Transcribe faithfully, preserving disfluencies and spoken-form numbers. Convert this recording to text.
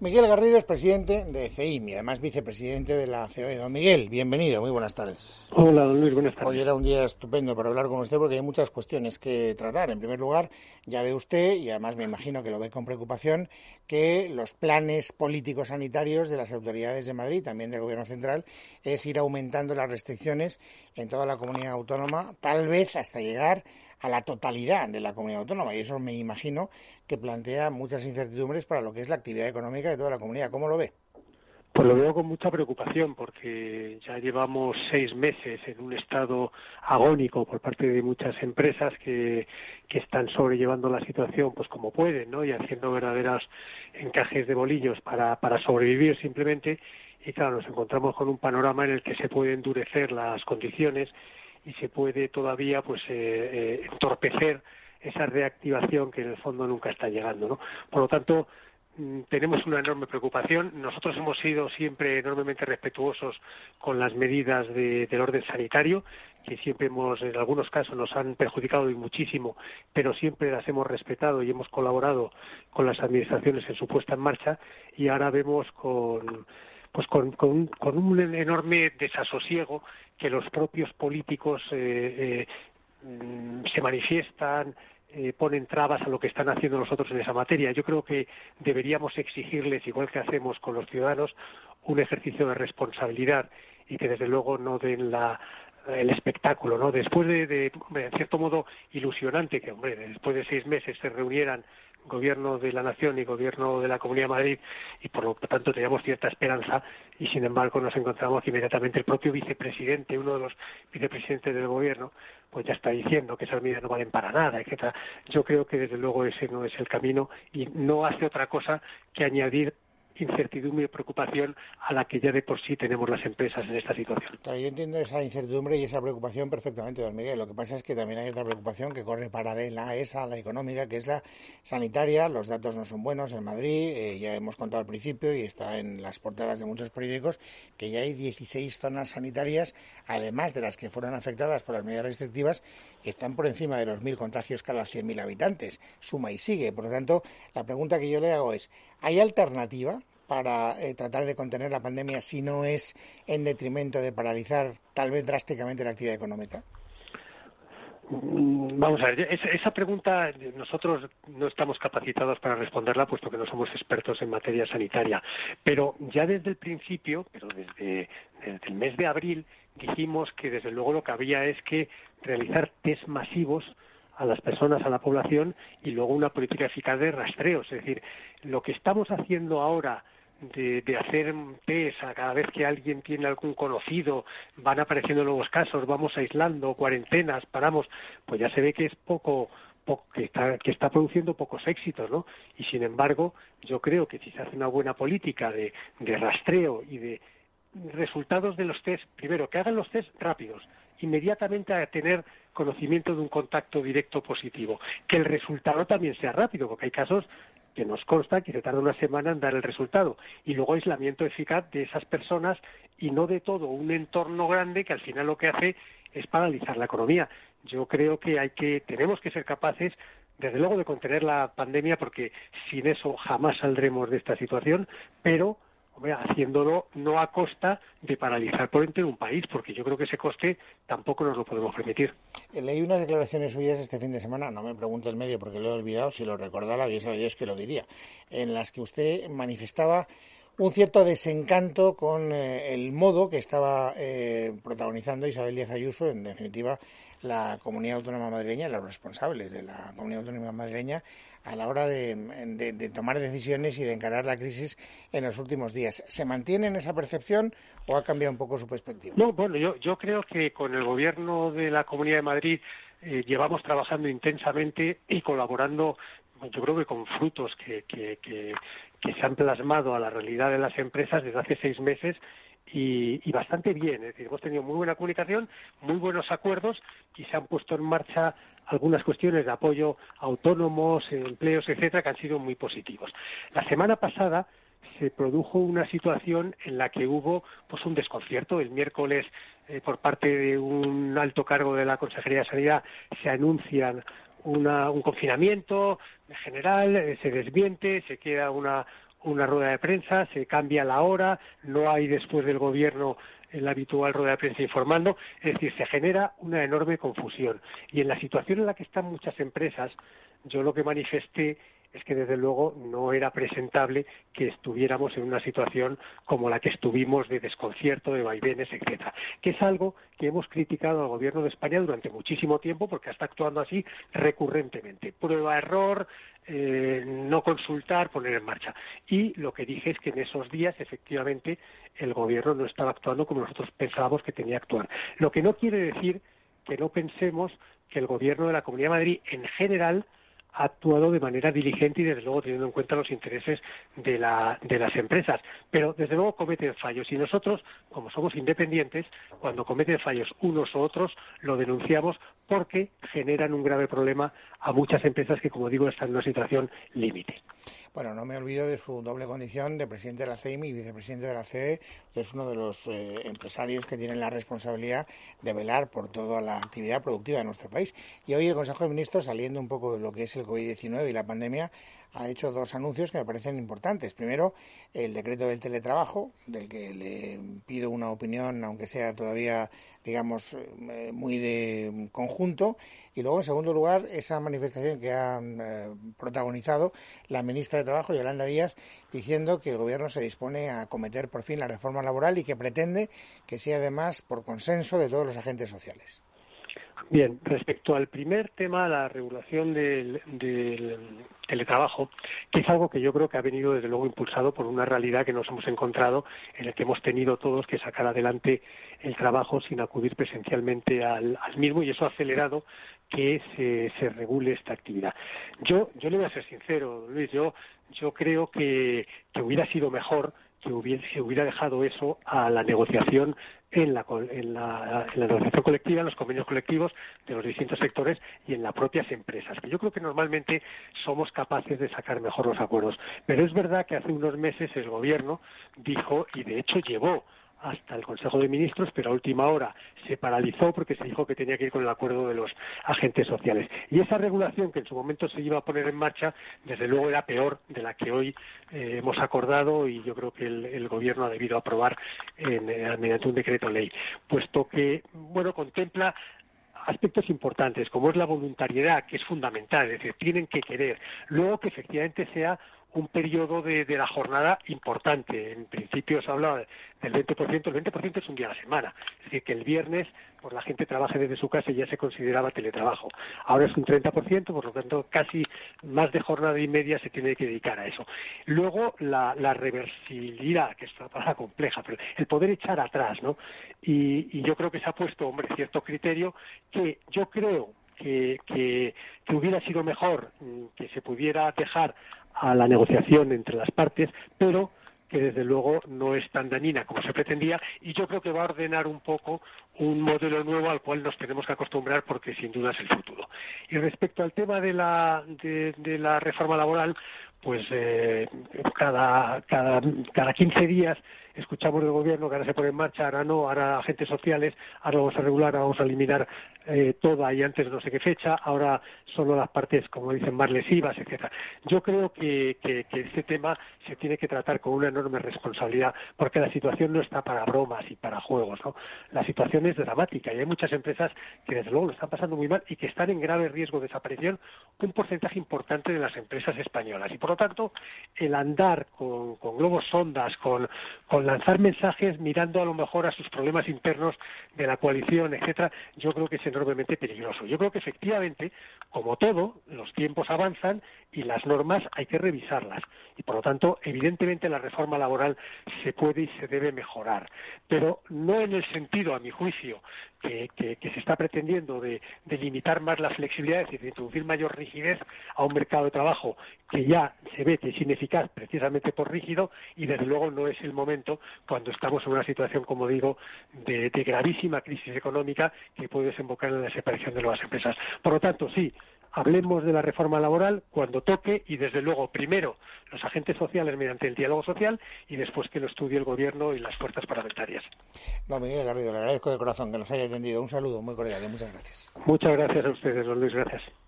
Miguel Garrido es presidente de C E I M y además vicepresidente de la C O E. Don Miguel, bienvenido, muy buenas tardes. Hola, don Luis, buenas tardes. Hoy era un día estupendo para hablar con usted porque hay muchas cuestiones que tratar. En primer lugar, ya ve usted, y además me imagino que lo ve con preocupación, que los planes políticos sanitarios de las autoridades de Madrid, también del Gobierno central, es ir aumentando las restricciones en toda la comunidad autónoma, tal vez hasta llegar a la totalidad de la comunidad autónoma, y eso me imagino que plantea muchas incertidumbres para lo que es la actividad económica de toda la comunidad. ¿Cómo lo ve? Pues lo veo con mucha preocupación porque ya llevamos seis meses en un estado agónico por parte de muchas empresas que, que están sobrellevando la situación pues como pueden, ¿no? Y haciendo verdaderos encajes de bolillos para, para sobrevivir simplemente. Y claro, nos encontramos con un panorama en el que se pueden endurecer las condiciones y se puede todavía pues eh, eh, entorpecer esa reactivación que en el fondo nunca está llegando, ¿no? Por lo tanto, tenemos una enorme preocupación. Nosotros hemos sido siempre enormemente respetuosos con las medidas de, del orden sanitario, que siempre hemos, en algunos casos, nos han perjudicado y muchísimo, pero siempre las hemos respetado y hemos colaborado con las administraciones en su puesta en marcha, y ahora vemos con pues con, con, con un enorme desasosiego que los propios políticos eh, eh, se manifiestan, eh, ponen trabas a lo que están haciendo nosotros en esa materia. Yo creo que deberíamos exigirles, igual que hacemos con los ciudadanos, un ejercicio de responsabilidad y que desde luego no den la el espectáculo, ¿no? Después de, de, en cierto modo, ilusionante que, hombre, después de seis meses se reunieran Gobierno de la Nación y Gobierno de la Comunidad de Madrid, y por lo tanto teníamos cierta esperanza, y sin embargo nos encontramos que inmediatamente el propio vicepresidente, uno de los vicepresidentes del Gobierno, pues ya está diciendo que esas medidas no valen para nada, etcétera. Yo creo que desde luego ese no es el camino y no hace otra cosa que añadir incertidumbre y preocupación a la que ya de por sí tenemos las empresas en esta situación. Claro, yo entiendo esa incertidumbre y esa preocupación perfectamente, don Miguel. Lo que pasa es que también hay otra preocupación que corre paralela a esa, la económica, que es la sanitaria. Los datos no son buenos en Madrid, eh, ya hemos contado al principio y está en las portadas de muchos periódicos que ya hay dieciséis zonas sanitarias, además de las que fueron afectadas por las medidas restrictivas, que están por encima de los mil contagios cada cien mil habitantes. Suma y sigue. Por lo tanto, la pregunta que yo le hago es, ¿hay alternativa para eh, tratar de contener la pandemia si no es en detrimento de paralizar tal vez drásticamente la actividad económica? Vamos a ver, esa, esa pregunta nosotros no estamos capacitados para responderla, puesto que no somos expertos en materia sanitaria. Pero ya desde el principio, pero desde, desde el mes de abril, dijimos que desde luego lo que había es que realizar test masivos a las personas, a la población, y luego una política eficaz de rastreo. Es decir, lo que estamos haciendo ahora De, de hacer test a cada vez que alguien tiene algún conocido, van apareciendo nuevos casos, vamos aislando, cuarentenas, paramos, pues ya se ve que es poco, poco que está que está produciendo pocos éxitos, ¿no? Y sin embargo, yo creo que si se hace una buena política de, de rastreo y de resultados de los test, primero, que hagan los test rápidos, inmediatamente a tener conocimiento de un contacto directo positivo, que el resultado también sea rápido, porque hay casos que nos consta que se tarda una semana en dar el resultado, y luego aislamiento eficaz de esas personas y no de todo un entorno grande que al final lo que hace es paralizar la economía. Yo creo que hay que tenemos que ser capaces, desde luego, de contener la pandemia, porque sin eso jamás saldremos de esta situación, pero hombre, haciéndolo no a costa de paralizar por entero un país, porque yo creo que ese coste tampoco nos lo podemos permitir. Leí unas declaraciones suyas este fin de semana, no me pregunte el medio porque lo he olvidado, si lo recordara, y eso Dios que lo diría, en las que usted manifestaba un cierto desencanto con eh, el modo que estaba eh, protagonizando Isabel Díaz Ayuso, en definitiva la Comunidad Autónoma Madrileña, los responsables de la Comunidad Autónoma Madrileña, a la hora de, de, de tomar decisiones y de encarar la crisis en los últimos días. ¿Se mantiene en esa percepción o ha cambiado un poco su perspectiva? No, bueno, yo, yo creo que con el Gobierno de la Comunidad de Madrid eh, llevamos trabajando intensamente y colaborando, yo creo que con frutos que, que, que, que se han plasmado a la realidad de las empresas desde hace seis meses, y, y bastante bien. Es decir, hemos tenido muy buena comunicación, muy buenos acuerdos, y se han puesto en marcha algunas cuestiones de apoyo a autónomos, empleos, etcétera, que han sido muy positivos. La semana pasada se produjo una situación en la que hubo pues un desconcierto. El miércoles, eh, por parte de un alto cargo de la Consejería de Sanidad, se anuncian una, un confinamiento general, eh, se desmiente, se queda una una rueda de prensa, se cambia la hora, no hay después del gobierno el habitual rueda de prensa informando, es decir, se genera una enorme confusión. Y en la situación en la que están muchas empresas, yo lo que manifesté es que desde luego no era presentable que estuviéramos en una situación como la que estuvimos de desconcierto, de vaivenes, etcétera, que es algo que hemos criticado al Gobierno de España durante muchísimo tiempo porque está actuando así recurrentemente. Prueba, error, eh, no consultar, poner en marcha. Y lo que dije es que en esos días, efectivamente, el Gobierno no estaba actuando como nosotros pensábamos que tenía que actuar. Lo que no quiere decir que no pensemos que el Gobierno de la Comunidad de Madrid, en general, ha actuado de manera diligente y desde luego teniendo en cuenta los intereses de, la, de las empresas, pero desde luego cometen fallos y nosotros, como somos independientes, cuando cometen fallos unos u otros lo denunciamos porque generan un grave problema a muchas empresas que, como digo, están en una situación límite. Bueno, no me olvido de su doble condición de presidente de la C E I M y vicepresidente de la C E, que es uno de los eh, empresarios que tienen la responsabilidad de velar por toda la actividad productiva de nuestro país. Y hoy el Consejo de Ministros, saliendo un poco de lo que es el COVID diecinueve y la pandemia, ha hecho dos anuncios que me parecen importantes. Primero, el decreto del teletrabajo, del que le pido una opinión, aunque sea todavía, digamos, eh, muy de conjunto. Y luego, en segundo lugar, esa manifestación que ha eh, protagonizado la ministra de Trabajo, Yolanda Díaz, diciendo que el Gobierno se dispone a acometer por fin la reforma laboral y que pretende que sea además por consenso de todos los agentes sociales. Bien, respecto al primer tema, la regulación del, del teletrabajo, que es algo que yo creo que ha venido desde luego impulsado por una realidad que nos hemos encontrado en la que hemos tenido todos que sacar adelante el trabajo sin acudir presencialmente al, al mismo y eso ha acelerado que se, se regule esta actividad. Yo, yo le voy a ser sincero, Luis, yo, yo creo que, que hubiera sido mejor que hubiera, se hubiera dejado eso a la negociación en la, en, la, en la negociación colectiva, en los convenios colectivos de los distintos sectores y en las propias empresas, que yo creo que normalmente somos capaces de sacar mejor los acuerdos. Pero es verdad que hace unos meses el Gobierno dijo, y de hecho llevó hasta el Consejo de Ministros, pero a última hora se paralizó porque se dijo que tenía que ir con el acuerdo de los agentes sociales. Y esa regulación que en su momento se iba a poner en marcha, desde luego era peor de la que hoy eh, hemos acordado y yo creo que el, el Gobierno ha debido aprobar en, eh, mediante un decreto ley, puesto que, bueno, contempla aspectos importantes, como es la voluntariedad, que es fundamental, es decir, tienen que querer. Luego que efectivamente sea un periodo de, de la jornada importante. En principio se habla del veinte por ciento, el veinte por ciento es un día a la semana. Es decir, que el viernes pues la gente trabaje desde su casa y ya se consideraba teletrabajo. Ahora es un treinta por ciento, por lo tanto casi más de jornada y media se tiene que dedicar a eso. Luego la, la reversibilidad, que es una palabra compleja, pero el poder echar atrás, ¿no? Y, y yo creo que se ha puesto, hombre, cierto criterio que yo creo que, que, que hubiera sido mejor que se pudiera dejar a la negociación entre las partes, pero que desde luego no es tan dañina como se pretendía y yo creo que va a ordenar un poco un modelo nuevo al cual nos tenemos que acostumbrar porque sin duda es el futuro. Y respecto al tema de la, de, de la reforma laboral, pues eh, cada, cada, cada quince días escuchamos del Gobierno que ahora se pone en marcha, ahora no, ahora agentes sociales, ahora vamos a regular, ahora vamos a eliminar eh, toda y antes no sé qué fecha, ahora solo las partes, como dicen, más lesivas, etcétera. Yo creo que, que, que este tema se tiene que tratar con una enorme responsabilidad, porque la situación no está para bromas y para juegos, ¿no? La situación es dramática y hay muchas empresas que desde luego lo están pasando muy mal y que están en grave riesgo de desaparición, un porcentaje importante de las empresas españolas. Y por lo tanto, el andar con, con globos sondas, con, con lanzar mensajes mirando a lo mejor a sus problemas internos de la coalición, etcétera, yo creo que es enormemente peligroso. Yo creo que efectivamente, como todo, los tiempos avanzan y las normas hay que revisarlas. Y por lo tanto, evidentemente la reforma laboral se puede y se debe mejorar, pero no en el sentido, a mi juicio, que, que, que se está pretendiendo de, de limitar más la flexibilidad, es decir, de introducir mayor rigidez a un mercado de trabajo que ya se ve que es ineficaz precisamente por rígido y desde luego no es el momento cuando estamos en una situación, como digo, de, de gravísima crisis económica que puede desembocar en la desaparición de nuevas empresas. Por lo tanto, sí, hablemos de la reforma laboral cuando toque y desde luego primero los agentes sociales mediante el diálogo social y después que lo estudie el Gobierno y las fuerzas parlamentarias. No, Miguel Garrido, le agradezco de corazón que nos haya atendido. Un saludo muy cordial y muchas gracias. Muchas gracias a ustedes, don Luis, gracias.